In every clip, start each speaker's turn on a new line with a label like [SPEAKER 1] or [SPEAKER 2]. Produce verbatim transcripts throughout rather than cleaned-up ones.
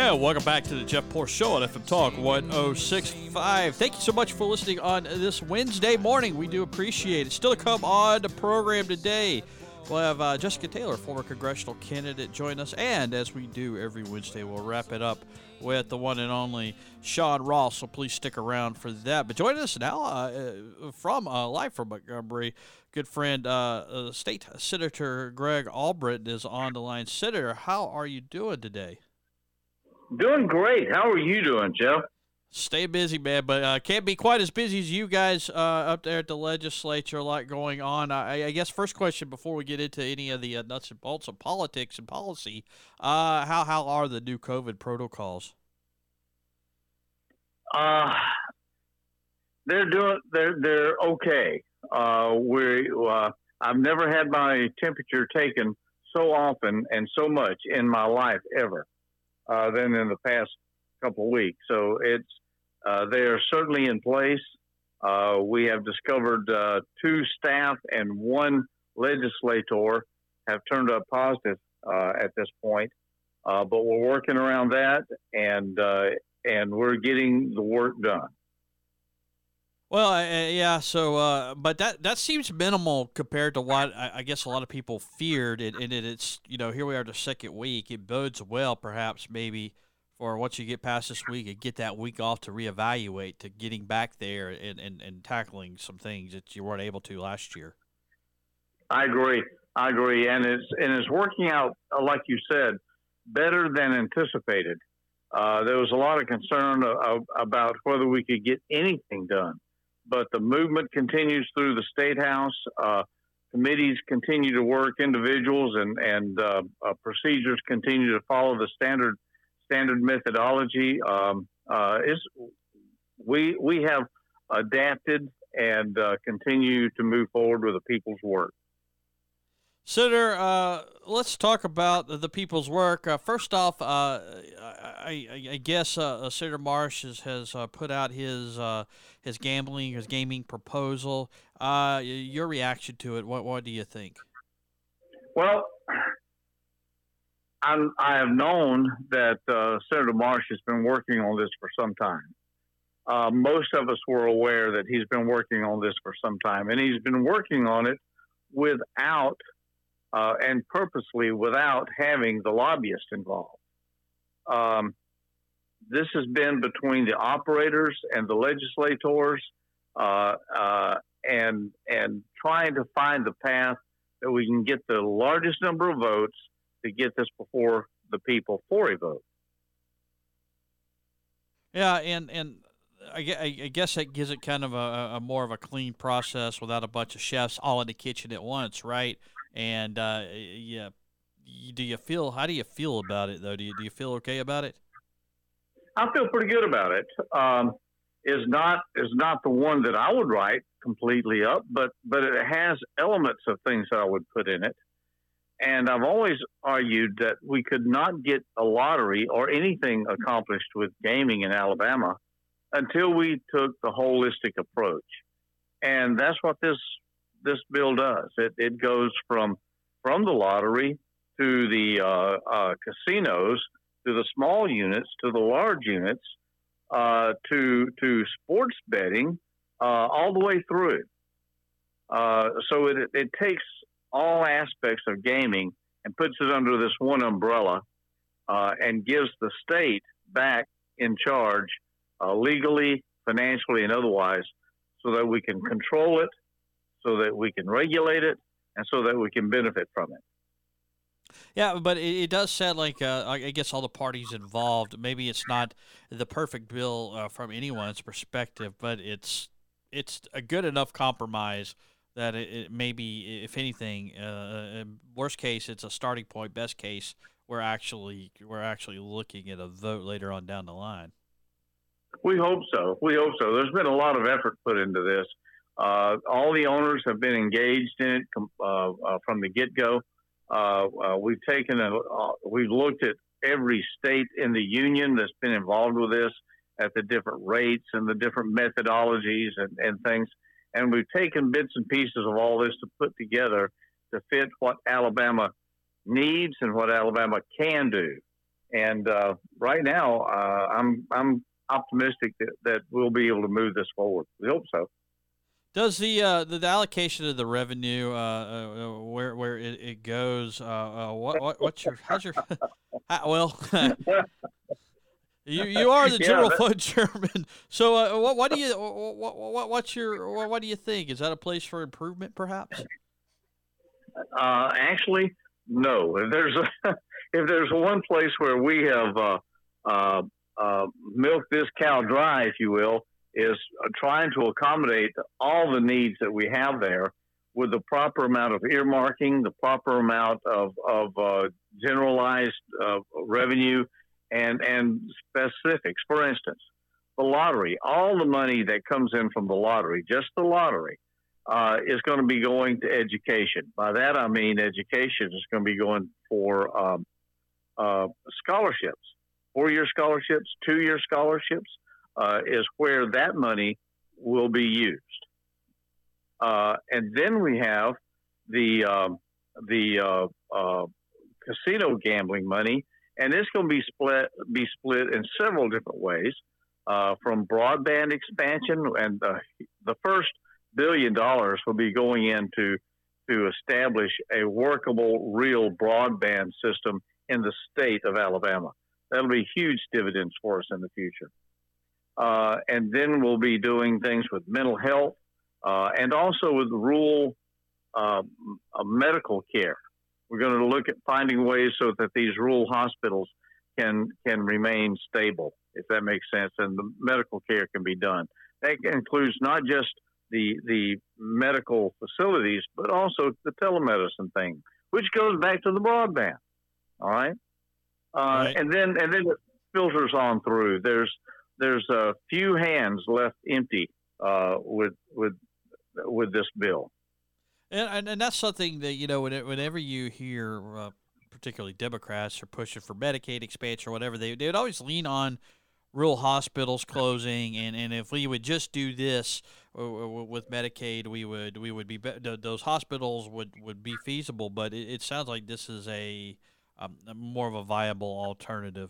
[SPEAKER 1] And welcome back to the Jeff Porsche Show on F M Talk one oh six point five. Thank you so much for listening on this Wednesday morning. We do appreciate it. Still to come on the program today, we'll have uh, Jessica Taylor, former congressional candidate, join us. And as we do every Wednesday, we'll wrap it up with the one and only Sean Ross. So please stick around for that. But joining us now uh, from uh, live from Montgomery, good friend, uh, uh, State Senator Greg Albritton is on the line. Senator, how are you doing today?
[SPEAKER 2] Doing great. How are you doing, Jeff?
[SPEAKER 1] Stay busy, man, but uh, can't be quite as busy as you guys uh, up there at the legislature. A lot going on. I, I guess first question before we get into any of the uh, nuts and bolts of politics and policy, uh, how how are the new COVID protocols?
[SPEAKER 2] Uh, they're doing. They're they're okay. Uh, we uh, I've never had my temperature taken so often and so much in my life ever. Uh, than in the past couple of weeks. So it's uh, they are certainly in place. Uh, we have discovered uh, two staff and one legislator have turned up positive uh, at this point, uh, but we're working around that, and uh, and we're getting the work done.
[SPEAKER 1] Well, uh, yeah. So, uh, but that that seems minimal compared to what I, I guess a lot of people feared, and, and it's you know here we are the second week. It bodes well, perhaps maybe for once you get past this week and get that week off to reevaluate, to getting back there and, and, and tackling some things that you weren't able to last year.
[SPEAKER 2] I agree. I agree, and it's and it's working out uh, like you said, better than anticipated. Uh, there was a lot of concern uh, about whether we could get anything done. But the movement continues through the State House. Uh, committees continue to work, individuals and and uh, uh, procedures continue to follow the standard standard methodology. Um, uh, is we we have adapted and uh, continue to move forward with the people's work.
[SPEAKER 1] Senator, uh, let's talk about the people's work. Uh, first off, uh, I, I, I guess uh, Senator Marsh has, has uh, put out his uh, his gambling, his gaming proposal. Uh, your reaction to it? What what do you think?
[SPEAKER 2] Well, I'm, I have known that uh, Senator Marsh has been working on this for some time. Uh, most of us were aware that he's been working on this for some time, and he's been working on it without. Uh, and purposely without having the lobbyists involved. Um, this has been between the operators and the legislators, uh, uh, and and trying to find the path that we can get the largest number of votes to get this before the people for a vote.
[SPEAKER 1] Yeah, and and I, I guess that gives it kind of a, a more of a clean process without a bunch of chefs all in the kitchen at once, right? And uh, yeah, do you feel? How do you feel about it, though? Do you do you feel okay about it?
[SPEAKER 2] I feel pretty good about it. Um, is not is not the one that I would write completely up, but but it has elements of things that I would put in it. And I've always argued that we could not get a lottery or anything accomplished with gaming in Alabama until we took the holistic approach, and that's what this. This bill does. It, it goes from from the lottery to the uh, uh, casinos, to the small units, to the large units, uh, to to sports betting, uh, all the way through. Uh, so it it takes all aspects of gaming and puts it under this one umbrella, uh, and gives the state back in charge, uh, legally, financially, and otherwise, so that we can control it, so that we can regulate it, and so that we can benefit from it.
[SPEAKER 1] Yeah, but it, it does sound like, uh, I guess, all the parties involved, maybe it's not the perfect bill uh, from anyone's perspective, but it's it's a good enough compromise that it, it maybe, if anything, uh, worst case, it's a starting point. Best case, we're actually we're actually looking at a vote later on down the line.
[SPEAKER 2] We hope so. We hope so. There's been a lot of effort put into this. Uh, all the owners have been engaged in it uh, uh, from the get-go. Uh, uh, we've taken a, uh, we've looked at every state in the union that's been involved with this, at the different rates and the different methodologies and, and things. And we've taken bits and pieces of all this to put together to fit what Alabama needs and what Alabama can do. And uh, right now, uh, I'm I'm optimistic that, that we'll be able to move this forward. We hope so.
[SPEAKER 1] Does the uh, the, the allocation of the revenue, uh, uh, where where it, it goes, uh, uh, what, what what's your how's your how, well, you you are the
[SPEAKER 2] Yeah,
[SPEAKER 1] general
[SPEAKER 2] that,
[SPEAKER 1] fund chairman, so uh, what what do you what, what what's your what, what do you think? Is that a place for improvement, perhaps?
[SPEAKER 2] uh, actually, no. If there's a, if there's one place where we have uh, uh, uh, milked this cow dry, if you will, is trying to accommodate all the needs that we have there with the proper amount of earmarking, the proper amount of, of uh, generalized uh, revenue, and, and specifics. For instance, the lottery, all the money that comes in from the lottery, just the lottery, uh, is going to be going to education. By that I mean education is going to be going for um, uh, scholarships, four-year scholarships, two-year scholarships, Uh, is where that money will be used. Uh, and then we have the um, the uh, uh, casino gambling money, and it's going to be split be split in several different ways, uh, from broadband expansion, and uh, the first billion dollars will be going into to establish a workable, real broadband system in the state of Alabama. That'll be huge dividends for us in the future. Uh, and then we'll be doing things with mental health uh, and also with rural uh, medical care. We're going to look at finding ways so that these rural hospitals can can remain stable, if that makes sense, and the medical care can be done. That includes not just the the medical facilities, but also the telemedicine thing, which goes back to the broadband. All right, uh,
[SPEAKER 1] Right.
[SPEAKER 2] and then and then it filters on through. There's There's a few hands left empty uh, with with with this bill,
[SPEAKER 1] And, and and that's something that, you know, when it, whenever you hear, uh, particularly Democrats are pushing for Medicaid expansion or whatever, they they would always lean on rural hospitals closing, and, and if we would just do this uh, with Medicaid, we would we would be, be those hospitals would, would be feasible. But it, it sounds like this is a um, more of a viable alternative.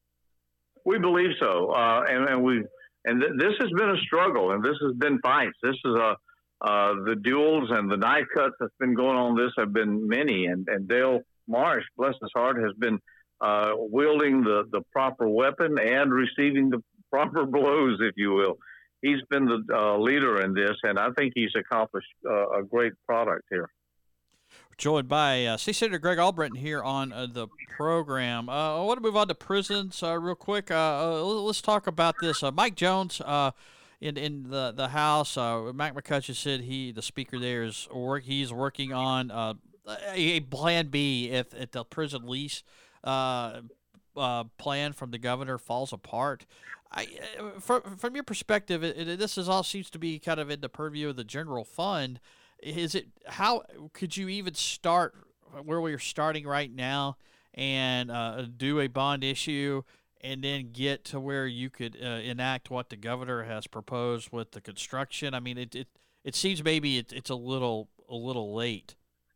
[SPEAKER 2] we believe so, uh, and, and we and th- this has been a struggle, and this has been fights. This is a uh, the duels and the knife cuts that's been going on. This have been many, and, and Dale Marsh, bless his heart, has been uh, wielding the, the proper weapon and receiving the proper blows, if you will. He's been the uh, leader in this, and I think he's accomplished uh, a great product here.
[SPEAKER 1] Joined by uh, State Senator Greg Albritton here on uh, the program. Uh, I want to move on to prisons uh, real quick. Uh, uh, let's talk about this. Uh, Mike Jones uh, in in the the House. Uh, Mac McCutcheon said he, the Speaker there, is work. He's working on uh, a, a Plan B if, if the prison lease uh, uh, plan from the governor falls apart. I, uh, from from your perspective, it, it, this is all seems to be kind of in the purview of the general fund. Is it, how could you even start where we're starting right now and uh, do a bond issue and then get to where you could uh, enact what the governor has proposed with the construction? I mean, it it, it seems maybe it, it's a little a little late.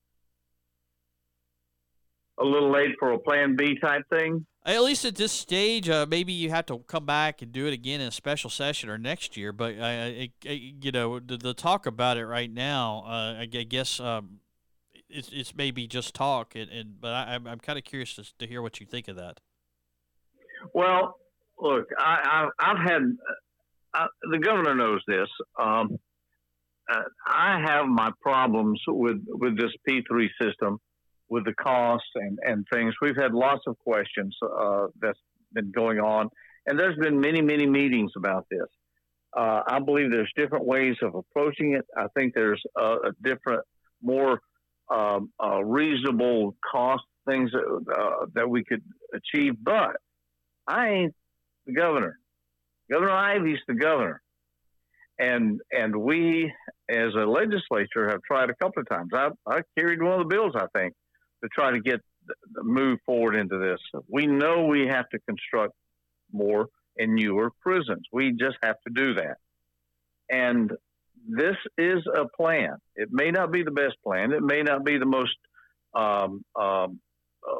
[SPEAKER 2] A little late for a Plan B type thing.
[SPEAKER 1] At least at this stage, uh, maybe you have to come back and do it again in a special session or next year. But I, I, I you know, the, the talk about it right now, uh, I guess um, it's it's maybe just talk. And, and but I, I'm I'm kind of curious to, to hear what you think of that.
[SPEAKER 2] Well, look, I, I, I've had uh, the governor knows this. Um, uh, I have my problems with with this P three system, with the costs and, and things. We've had lots of questions uh, that's been going on, and there's been many, many meetings about this. Uh, I believe there's different ways of approaching it. I think there's a, a different, more um, uh, reasonable cost things that, uh, that we could achieve, but I ain't the governor. Governor Ivey's the governor. And and we, as a legislature, have tried a couple of times. I, I carried one of the bills, I think, to try to get the move forward into this. We know we have to construct more and newer prisons. We just have to do that. And this is a plan. It may not be the best plan. It may not be the most um, um, uh,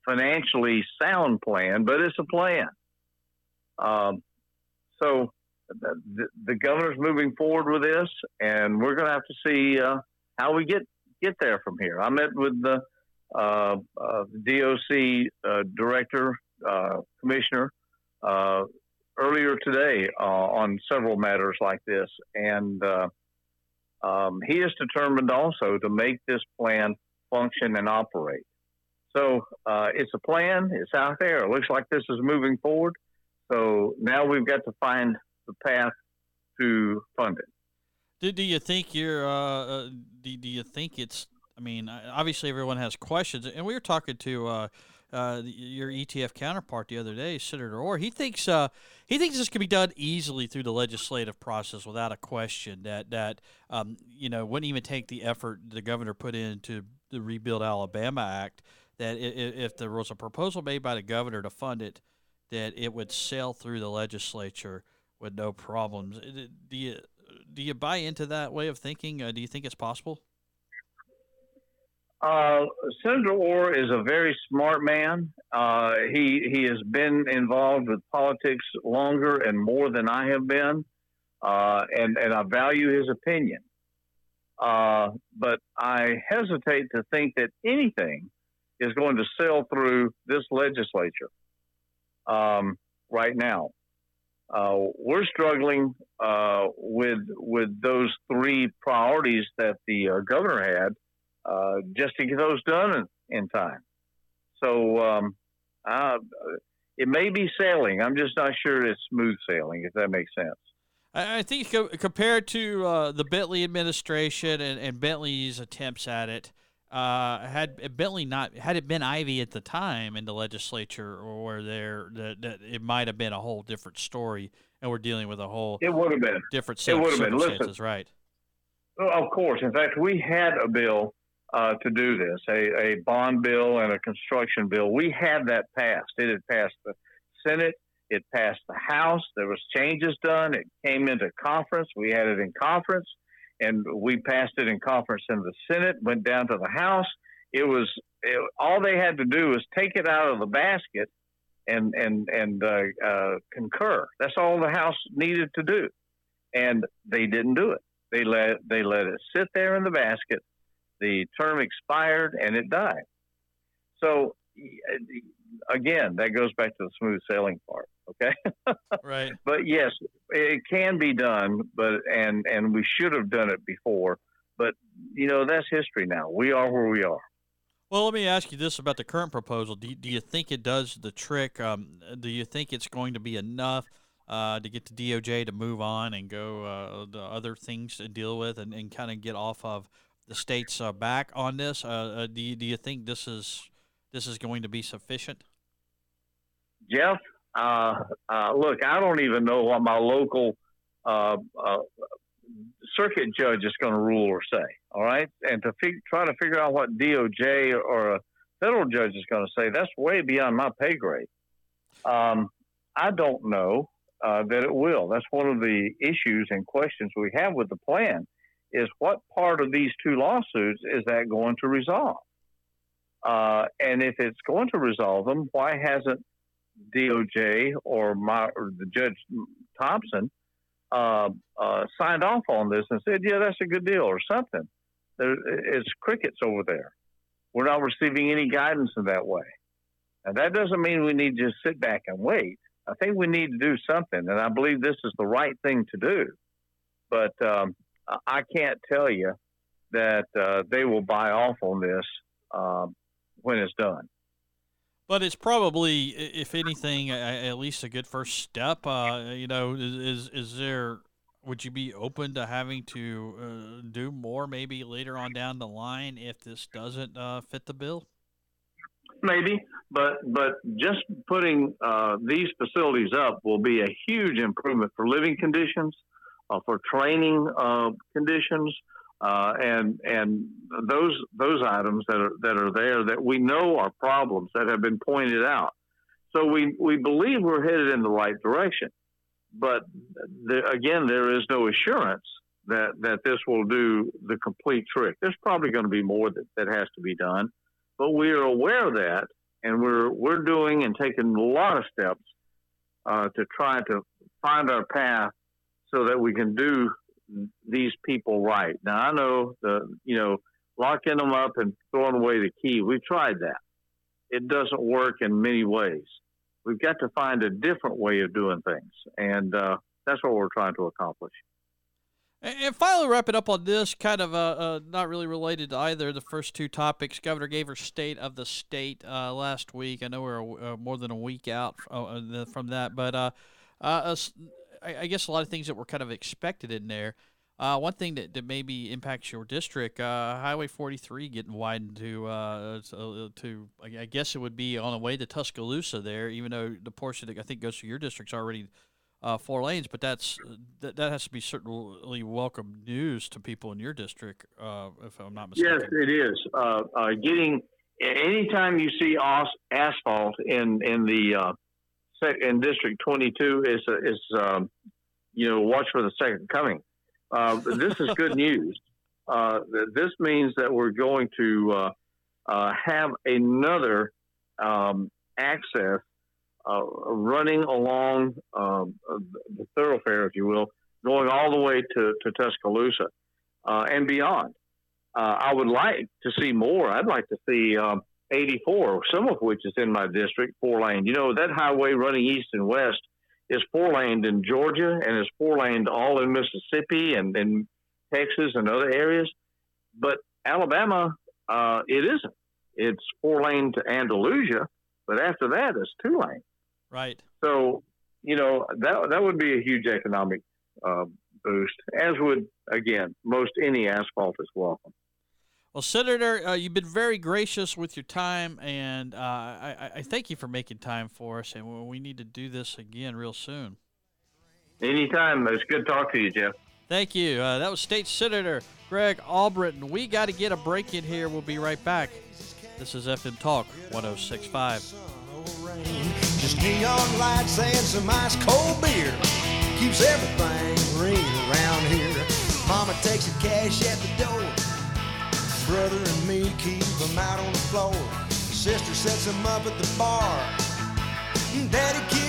[SPEAKER 2] financially sound plan, but it's a plan. Um, so the, the governor's moving forward with this, and we're going to have to see uh, how we get get there from here. I met with the uh, uh, D O C uh, director, uh, commissioner, uh, earlier today uh, on several matters like this, and uh, um, he is determined also to make this plan function and operate. So uh, it's a plan. It's out there. It looks like this is moving forward. So now we've got to find the path to fund it.
[SPEAKER 1] Do, do you think you're? Uh, uh, do, do you think it's? I mean, obviously everyone has questions, and we were talking to uh, uh, your E T F counterpart the other day, Senator Orr. He thinks uh, he thinks this can be done easily through the legislative process without a question. That that um, you know wouldn't even take the effort the governor put into the Rebuild Alabama Act. That if there was a proposal made by the governor to fund it, that it would sail through the legislature with no problems. Do you do you buy into that way of thinking? Uh, do you think it's possible?
[SPEAKER 2] Uh, Senator Orr is a very smart man. Uh, he he has been involved with politics longer and more than I have been, uh, and and I value his opinion. Uh, but I hesitate to think that anything is going to sail through this legislature um, right now. Uh, we're struggling uh, with with those three priorities that the uh, governor had uh, just to get those done in, in time. So um, uh, it may be sailing. I'm just not sure it's smooth sailing, if that makes sense.
[SPEAKER 1] I think co- compared to uh, the Bentley administration and, and Bentley's attempts at it, uh, had Bentley not had it been Ivey at the time in the legislature, or there that, that it might have been a whole different story, and we're dealing with a whole
[SPEAKER 2] it would have been
[SPEAKER 1] different set of circumstances, right?
[SPEAKER 2] Of course. In fact, we had a bill uh, to do this, a, a bond bill and a construction bill. We had that passed. It had passed the Senate. It passed the House. There was changes done. It came into conference. We had it in conference, and we passed it in conference in the Senate, went down to the House. It was it, all they had to do was take it out of the basket and and and uh, uh, concur. That's all the House needed to do, and they didn't do it. They let they let it sit there in the basket. The term expired, and it died. So again, that goes back to the smooth sailing part. Okay.
[SPEAKER 1] Right.
[SPEAKER 2] But yes, it can be done, but and and we should have done it before. But you know, that's history now. We are where we are.
[SPEAKER 1] Well, let me ask you this about the current proposal. Do you, do you think it does the trick? Um, do you think it's going to be enough uh, to get the D O J to move on and go uh, the other things to deal with, and, and kind of get off of the state's uh, back on this? Uh, uh, do you, do you think this is this is going to be sufficient?
[SPEAKER 2] Jeff, uh, uh, look, I don't even know what my local uh, uh, circuit judge is going to rule or say. All right, and to fig- try to figure out what D O J or a federal judge is going to say, that's way beyond my pay grade. Um, I don't know uh, that it will. That's one of the issues and questions we have with the plan. Is what part of these two lawsuits is that going to resolve? Uh, and if it's going to resolve them, why hasn't D O J or, my, or the Judge Thompson uh, uh, signed off on this and said, yeah, that's a good deal or something? There, it's crickets over there. We're not receiving any guidance in that way. And that doesn't mean we need to just sit back and wait. I think we need to do something, and I believe this is the right thing to do. But um, I can't tell you that uh, they will buy off on this um, when it's done.
[SPEAKER 1] But it's probably, if anything, at least a good first step. Uh, you know, is is there? Would you be open to having to uh, do more, maybe later on down the line, if this doesn't uh, fit the bill?
[SPEAKER 2] Maybe, but but just putting uh, these facilities up will be a huge improvement for living conditions, uh, for training uh, conditions. Uh, and and those those items that are that are there that we know are problems that have been pointed out. So we, we believe we're headed in the right direction, but the, again, there is no assurance that, that this will do the complete trick. There's probably going to be more that, that has to be done, but we are aware of that, and we're we're doing and taking a lot of steps uh, to try to find our path so that we can do these people right. Now I know the you know locking them up and throwing away the key. We've tried that. It doesn't work in many ways. We've got to find a different way of doing things, and uh, that's what we're trying to accomplish.
[SPEAKER 1] And finally, wrapping up on this, kind of uh, uh, not really related to either the first two topics. Governor gave her state of the state uh, last week. I know we're uh, more than a week out uh, from that, but uh, uh, I, I guess a lot of things that were kind of expected in there. Uh, one thing that, that maybe impacts your district, uh, Highway forty-three getting widened to, uh, to, to, I guess it would be on the way to Tuscaloosa there, even though the portion that I think goes through your district's already uh, four lanes, but that's that, that has to be certainly welcome news to people in your district, uh, if I'm not mistaken.
[SPEAKER 2] Yes, it is. Uh, uh, getting anytime you see os- asphalt in in the uh, in District twenty-two is is um, you know watch for the second coming. Uh, this is good news. Uh, this means that we're going to uh, uh, have another um, access uh, running along um, the thoroughfare, if you will, going all the way to, to Tuscaloosa uh, and beyond. Uh, I would like to see more. I'd like to see um, eighty-four, some of which is in my district, four lane. You know, that highway running east and west is four-laned in Georgia and is four-laned all in Mississippi and in Texas and other areas. But Alabama, uh, it isn't. It's four-lane to Andalusia, but after that, it's two-lane.
[SPEAKER 1] Right.
[SPEAKER 2] So, you know, that that would be a huge economic uh, boost, as would, again, most any asphalt is welcome.
[SPEAKER 1] Well, Senator, uh, you've been very gracious with your time, and uh, I, I thank you for making time for us, and we need to do this again real soon.
[SPEAKER 2] Anytime. It's good to talk to you, Jeff.
[SPEAKER 1] Thank you. Uh, that was State Senator Greg Albritton. We got to get a break in here. We'll be right back. This is F M Talk one oh six point five.
[SPEAKER 3] Just neon lights and some ice cold beer keeps everything green around here. Mama takes the cash at the door. Brother and me keep them out on the floor. Sister sets them up at the bar. Daddy keeps